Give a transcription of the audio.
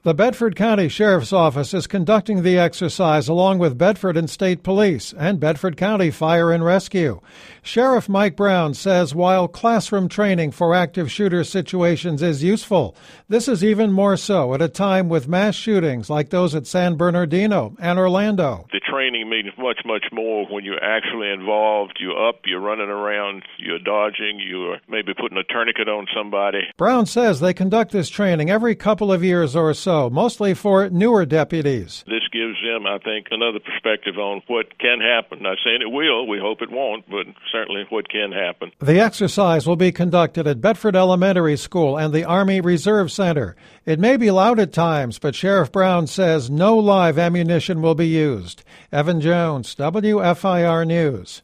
The Bedford County Sheriff's Office is conducting the exercise along with Bedford and State Police and Bedford County Fire and Rescue. Sheriff Mike Brown says while classroom training for active shooter situations is useful, this is even more so at a time with mass shootings like those at San Bernardino and Orlando. The training means much, much more when you're actually involved. You're up, you're running around, you're dodging, you're maybe putting a tourniquet on somebody. Brown says they conduct this training every couple of years or so, mostly for newer deputies. This gives them, I think, another perspective on what can happen. Not saying it will, we hope it won't, but certainly what can happen. The exercise will be conducted at Bedford Elementary School and the Army Reserve Center. It may be loud at times, but Sheriff Brown says no live ammunition will be used. Evan Jones, WFIR News.